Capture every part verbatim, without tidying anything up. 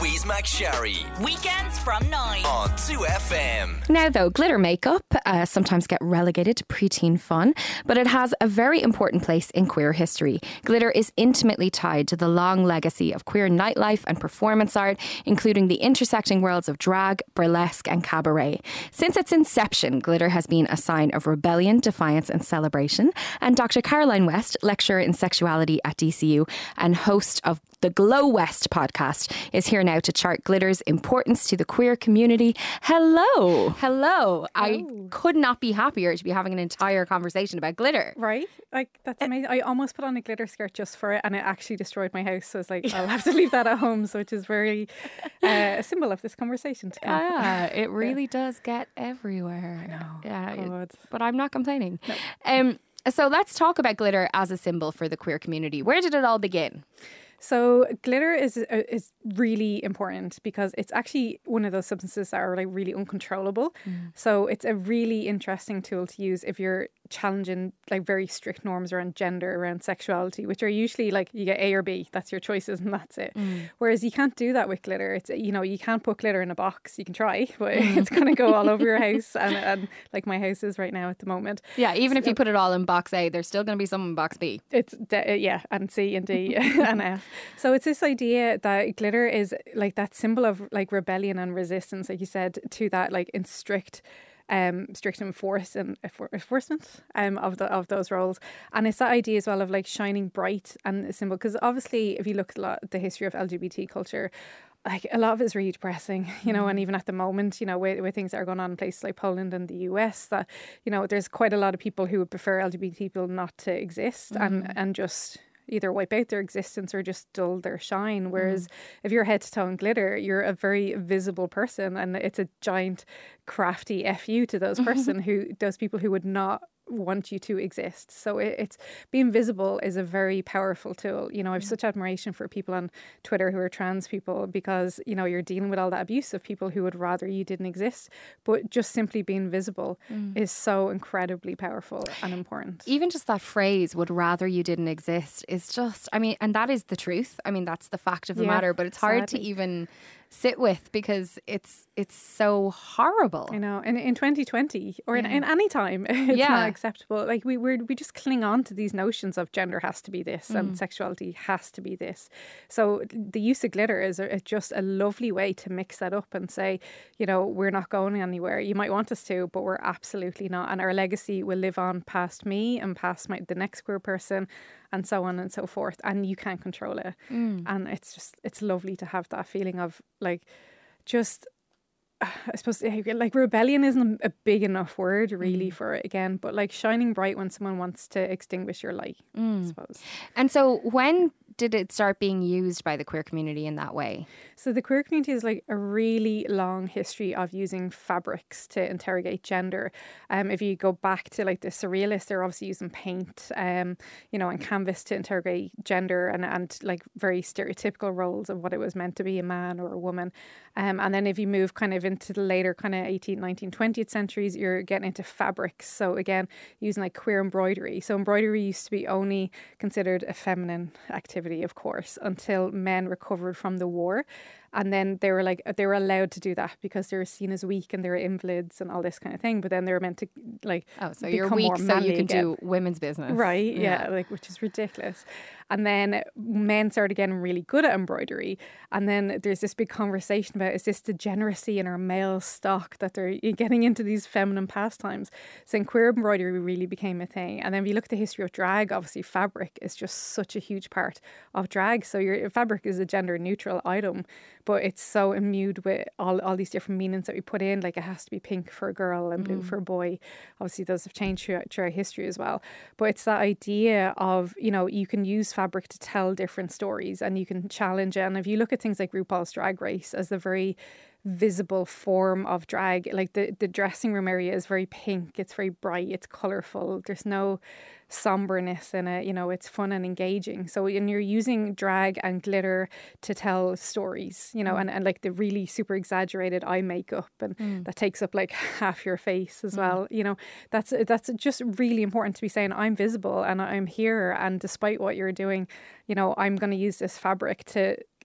Louise McSharry. Weekends from nine. On two F M. Now though, glitter makeup uh, sometimes get relegated to preteen fun, but it has a very important place in queer history. Glitter is intimately tied to the long legacy of queer nightlife and performance art, including the intersecting worlds of drag, burlesque and cabaret. Since its inception, glitter has been a sign of rebellion, defiance and celebration. And Doctor Caroline West, lecturer in sexuality at D C U and host of the Glow West podcast, is here now to chart glitter's importance to the queer community. Hello. Hello. I could not be happier to be having an entire conversation about glitter. Right? Like, that's amazing. I almost put on a glitter skirt just for it and it actually destroyed my house. So I was like, I'll have to leave that at home. So which is very uh, a symbol of this conversation. To come. Yeah, it really yeah. does get everywhere. I know. Yeah, God. It, but I'm not complaining. No. Um, so let's talk about glitter as a symbol for the queer community. Where did it all begin? So glitter is uh, is really important because it's actually one of those substances that are like really uncontrollable. Mm. So it's a really interesting tool to use if you're challenging like very strict norms around gender, around sexuality, which are usually like you get A or B, that's your choices and that's it. Mm. Whereas you can't do that with glitter. It's, you know, you can't put glitter in a box. You can try, but mm. it's going to go all over your house and, and like my house is right now at the moment. Yeah, even so, if you put it all in box A, there's still going to be some in box B. It's de- yeah, and C and D and F. So it's this idea that glitter is like that symbol of like rebellion and resistance, like you said, to that like in strict um strict enforce and enforcement um of the of those roles. And it's that idea as well of like shining bright and a symbol, because obviously if you look at a lot at the history of L G B T culture, like a lot of it is really depressing, you know, and even at the moment, you know, with, with things that are going on in places like Poland and the U S, that, you know, there's quite a lot of people who would prefer L G B T people not to exist mm. and and just either wipe out their existence or just dull their shine. Whereas mm. if you're head to toe in glitter, you're a very visible person, and it's a giant crafty F you to those person who those people who would not want you to exist. So it, it's being visible is a very powerful tool. You know, I have such admiration for people on Twitter who are trans people, because, you know, you're dealing with all that abuse of people who would rather you didn't exist. But just simply being visible mm. is so incredibly powerful and important. Even just that phrase, would rather you didn't exist, is just, I mean, and that is the truth. I mean, that's the fact of the yeah, matter, but it's hard sadly. to even sit with, because it's it's so horrible. I know. In in twenty twenty or yeah. in, in any time, it's yeah. not acceptable. Like we we we just cling on to these notions of gender has to be this mm. and sexuality has to be this. So the use of glitter is a, just a lovely way to mix that up and say, you know, we're not going anywhere. You might want us to, but we're absolutely not. And our legacy will live on past me and past my the next queer person, and so on and so forth. And you can't control it. Mm. And it's just, it's lovely to have that feeling of like, just, I suppose, like rebellion isn't a big enough word really mm. for it again, but like shining bright when someone wants to extinguish your light, mm. I suppose. And so when did it start being used by the queer community in that way? So the queer community has like a really long history of using fabrics to interrogate gender. Um, if you go back to like the surrealists, they're obviously using paint, um, you know, and canvas to interrogate gender and, and like very stereotypical roles of what it was meant to be, a man or a woman. Um, and then if you move kind of into the later kind of eighteenth, nineteenth, twentieth centuries, you're getting into fabrics. So again, using like queer embroidery. So embroidery used to be only considered a feminine activity, of course, until men recovered from the war. And then they were like, they were allowed to do that because they were seen as weak and they were invalids and all this kind of thing. But then they were meant to like, oh, so you're weak so you can again. do women's business. Right. Yeah. yeah. Like, which is ridiculous. And then men started getting really good at embroidery. And then there's this big conversation about, is this degeneracy in our male stock that they're getting into these feminine pastimes? So then queer embroidery really became a thing. And then if you look at the history of drag, obviously fabric is just such a huge part of drag. So your fabric is a gender neutral item, but it's so imbued with all, all these different meanings that we put in. Like it has to be pink for a girl and blue mm. for a boy. Obviously those have changed throughout, throughout history as well. But it's that idea of, you know, you can use fabric to tell different stories and you can challenge it. And if you look at things like RuPaul's Drag Race as a very visible form of drag, like the, the dressing room area is very pink, it's very bright, it's colourful, there's no somberness in it, you know, it's fun and engaging. So when you're using drag and glitter to tell stories, you know, mm. and, and like the really super exaggerated eye makeup and mm. that takes up like half your face as mm. well, you know, that's that's just really important to be saying, I'm visible and I'm here, and despite what you're doing, you know, I'm going to use this fabric to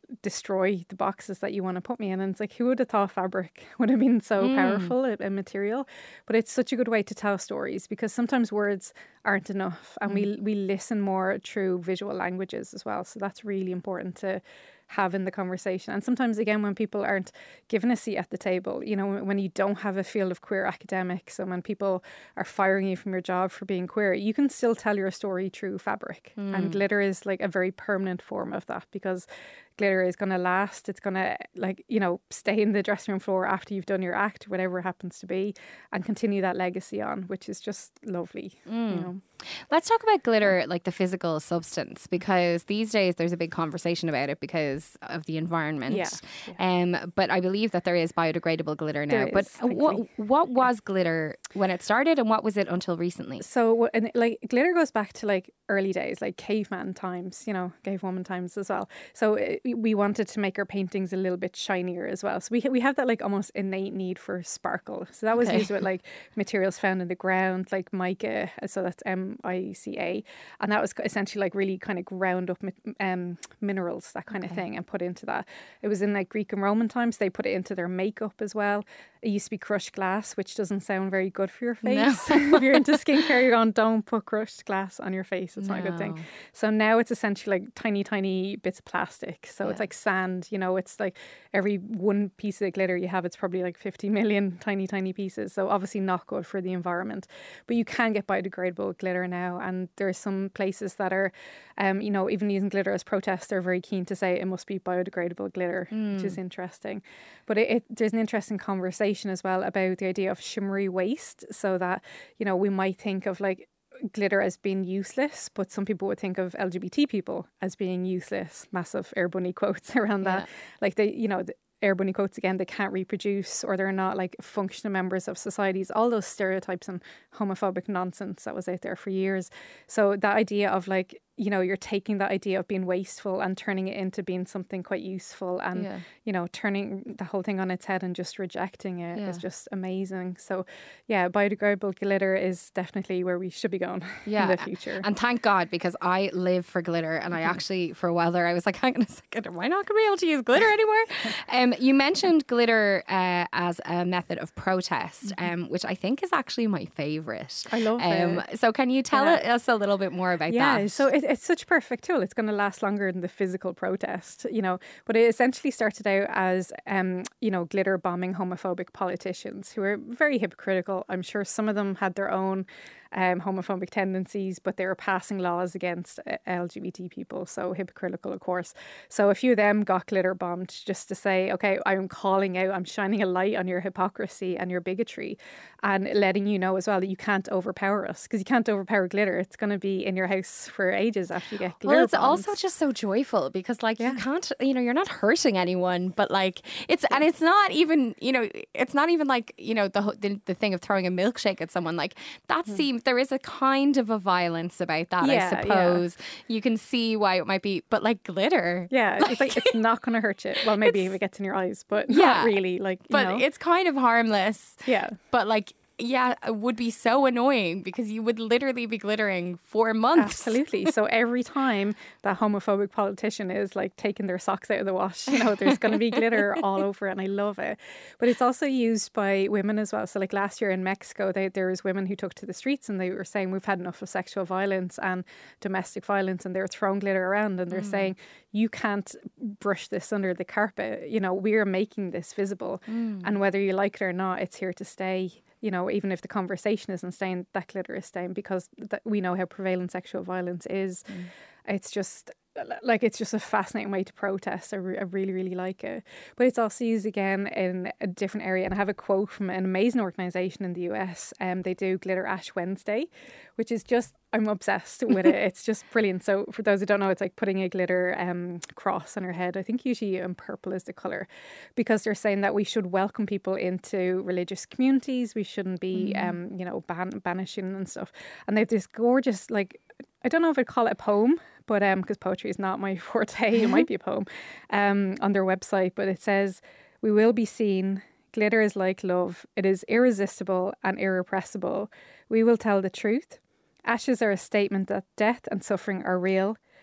destroy the boxes that you want to put me in. And it's like, who would have thought fabric would have been so mm. powerful a, a material? But it's such a good way to tell stories, because sometimes words aren't enough, and mm. we we listen more through visual languages as well. So that's really important to have in the conversation. And sometimes, again, when people aren't given a seat at the table, you know, when you don't have a field of queer academics, and when people are firing you from your job for being queer, you can still tell your story through fabric. Mm. And glitter is like a very permanent form of that, because glitter is going to last. It's going to, like, you know, stay in the dressing room floor after you've done your act, whatever it happens to be, and continue that legacy on, which is just lovely. Mm. You know. Let's talk about glitter, like the physical substance, because these days there's a big conversation about it because of the environment. Yeah, yeah. Um, but I believe that there is biodegradable glitter now. There but is, what what was glitter when it started, and what was it until recently? So, and like glitter goes back to like early days, like caveman times, you know, cavewoman times as well. So it, we wanted to make our paintings a little bit shinier as well. So we we have that like almost innate need for sparkle. So that was okay. used with like materials found in the ground, like mica. So that's M I C A, and that was essentially like really kind of ground up um, minerals, that kind okay. of thing, and put into that. It was in like Greek and Roman times. They put it into their makeup as well. It used to be crushed glass, which doesn't sound very good for your face. No. If you're into skincare, you're going, don't put crushed glass on your face. It's no. not a good thing. So now it's essentially like tiny, tiny bits of plastic. So yeah. it's like sand, you know, it's like every one piece of glitter you have, it's probably like fifty million tiny, tiny pieces. So obviously not good for the environment. But you can get biodegradable glitter now. And there are some places that are, um, you know, even using glitter as protest, they're very keen to say it must be biodegradable glitter, mm. which is interesting. But it, it, there's an interesting conversation as well about the idea of shimmery waste, so that, you know, we might think of like glitter as being useless, but some people would think of L G B T people as being useless. Massive air bunny quotes around that. Yeah. Like they, you know, the air bunny quotes again, they can't reproduce, or they're not like functional members of societies. All those stereotypes and homophobic nonsense that was out there for years. So that idea of like, you know, you're taking that idea of being wasteful and turning it into being something quite useful, and, yeah. you know, turning the whole thing on its head and just rejecting it yeah. is just amazing. So, yeah, biodegradable glitter is definitely where we should be going yeah. in the future. And thank God, because I live for glitter, and I actually, for a while there, I was like, hang on a second, am I not going to be able to use glitter anymore? um, you mentioned glitter uh, as a method of protest, mm-hmm. um, which I think is actually my favourite. I love um, it. So can you tell yeah. us a little bit more about yeah, that? Yeah, so it, it's such a perfect tool. It's going to last longer than the physical protest, you know. But it essentially started out as, um, you know, glitter bombing homophobic politicians who were very hypocritical. I'm sure some of them had their own um, homophobic tendencies, but they were passing laws against uh, L G B T people. So hypocritical, of course. So a few of them got glitter bombed just to say, okay, I'm calling out, I'm shining a light on your hypocrisy and your bigotry, and letting you know as well that you can't overpower us, because you can't overpower glitter. It's going to be in your house for ages after you get glitter Well, it's bombed. also just so joyful, because like yeah. you can't, you know, you're not hurting anyone, but like it's, and it's not even, you know, it's not even like, you know, the the, the thing of throwing a milkshake at someone. Like that mm. seems, there is a kind of a violence about that, yeah, I suppose. Yeah. You can see why it might be, but like glitter. Yeah, like, it's like, it's not going to hurt you. Well, maybe if it gets in your eyes, but yeah, not really. Like, you But know. It's kind of harmless. Yeah. But like, yeah, it would be so annoying, because you would literally be glittering for months. Absolutely. So every time that homophobic politician is like taking their socks out of the wash, you know, there's going to be glitter all over it, and I love it. But it's also used by women as well. So like last year in Mexico, they, there was women who took to the streets, and they were saying we've had enough of sexual violence and domestic violence, and they're throwing glitter around, and they're mm. saying you can't brush this under the carpet. You know, we're making this visible, mm. and whether you like it or not, it's here to stay. You know, even if the conversation isn't staying, that glitter is staying, because that we know how prevalent sexual violence is. Mm. It's just like, it's just a fascinating way to protest. I, re- I really, really like it. But it's also used again in a different area. And I have a quote from an amazing organisation in the U S. Um, they do Glitter Ash Wednesday, which is just, I'm obsessed with it. It's just brilliant. So for those who don't know, it's like putting a glitter um, cross on your head. I think usually um, purple is the colour, because they're saying that we should welcome people into religious communities. We shouldn't be, mm. um, you know, ban- banishing and stuff. And they have this gorgeous, like, I don't know if I'd call it a poem, but um, because poetry is not my forte, it might be a poem, um, on their website. But it says, "We will be seen. Glitter is like love. It is irresistible and irrepressible. We will tell the truth. Ashes are a statement that death and suffering are real.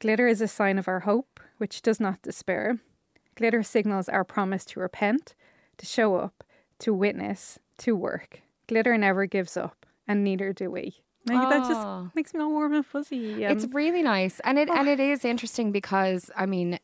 Glitter is a sign of our hope, which does not despair. Glitter signals our promise to repent, to show up, to witness, to work. Glitter never gives up, and neither do we. Like, that just makes me all warm and fuzzy. Um, it's really nice. And it, oh. and it is interesting because, I mean,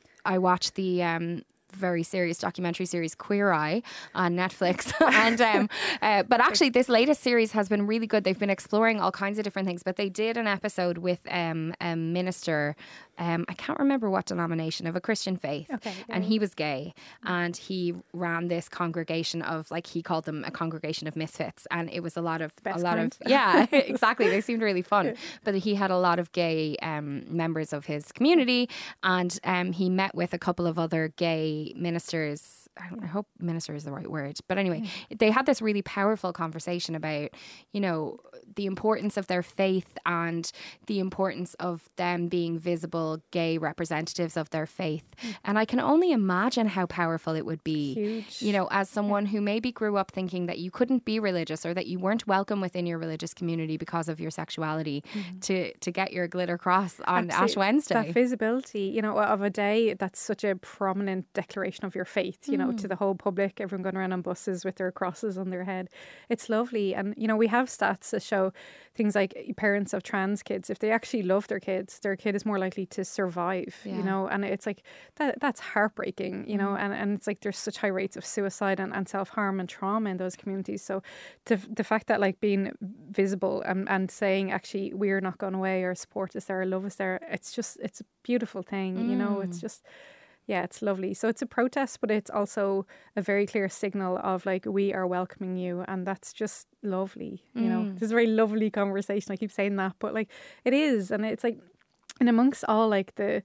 I watched the... Um, very serious documentary series Queer Eye on Netflix and um uh, but actually this latest series has been really good. They've been exploring all kinds of different things, but they did an episode with um a minister, um I can't remember what denomination, of a Christian faith, okay, and he was gay, and he ran this congregation of, like, he called them a congregation of misfits, and it was a lot of Best a lot kind. of yeah exactly, they seemed really fun, but he had a lot of gay um members of his community, and um he met with a couple of other gay ministers. I, don't, I hope minister is the right word, but anyway, yeah. they had this really powerful conversation about, you know, the importance of their faith and the importance of them being visible gay representatives of their faith. Mm. And I can only imagine how powerful it would be, Huge. you know, as someone yeah. who maybe grew up thinking that you couldn't be religious or that you weren't welcome within your religious community because of your sexuality, mm. to, to get your glitter cross on Absolutely. Ash Wednesday. That visibility, you know, of a day that's such a prominent declaration of your faith, you mm. know, to the whole public, everyone going around on buses with their crosses on their head. It's lovely. And, you know, we have stats that show things like parents of trans kids, if they actually love their kids, their kid is more likely to survive, yeah. you know, and it's like, that that's heartbreaking, you know, mm. and, and it's like there's such high rates of suicide and, and self-harm and trauma in those communities. So to, the fact that, like, being visible and, and saying, actually, we're not going away, our support is there, our love is there, it's just, it's a beautiful thing, mm. you know, it's just... Yeah, it's lovely. So it's a protest, but it's also a very clear signal of, like, we are welcoming you, and that's just lovely. You mm. know, it's a very lovely conversation. I keep saying that, but, like, it is, and it's like, and amongst all, like, the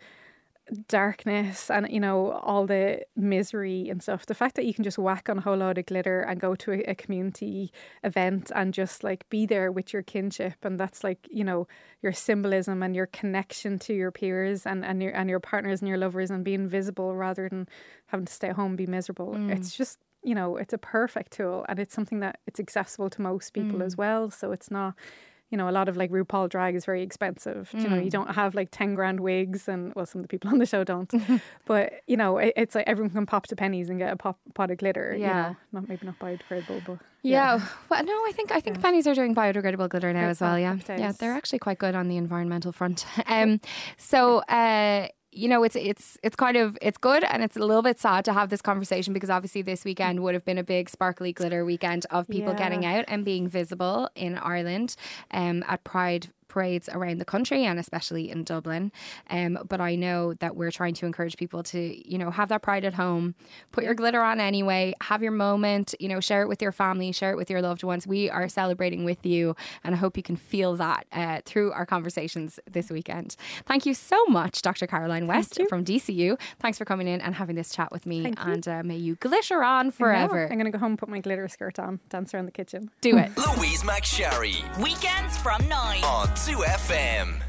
darkness and, you know, all the misery and stuff, the fact that you can just whack on a whole load of glitter and go to a, a community event and just, like, be there with your kinship, and that's, like, you know, your symbolism and your connection to your peers and, and your and your partners and your lovers, and being visible rather than having to stay at home and be miserable. Mm. It's just, you know, it's a perfect tool, and it's something that it's accessible to most people mm. as well. So it's not, you know, a lot of, like, RuPaul drag is very expensive. Mm. You know, you don't have, like, ten grand wigs, and, well, some of the people on the show don't. But, you know, it, it's like everyone can pop to pennies and get a pop, pot of glitter. Yeah. You know? Not maybe not biodegradable, but yeah. yeah. Well, no, I think I think yeah. pennies are doing biodegradable glitter now as well. Yeah, yeah, they're actually quite good on the environmental front. Um, so. Uh, You know, it's it's it's kind of, it's good, and it's a little bit sad to have this conversation, because obviously this weekend would have been a big sparkly glitter weekend of people yeah. getting out and being visible in Ireland um, at Pride parades around the country, and especially in Dublin. Um, but I know that we're trying to encourage people to, you know, have that pride at home, put your glitter on anyway, have your moment, you know, share it with your family, share it with your loved ones. We are celebrating with you, and I hope you can feel that uh, through our conversations this weekend. Thank you so much, Doctor Caroline West from D C U. Thanks for coming in and having this chat with me, and uh, may you glitter on forever. I'm going to go home and put my glitter skirt on, dance around the kitchen. Do it. Louise McSharry. Weekends from nine on two F M.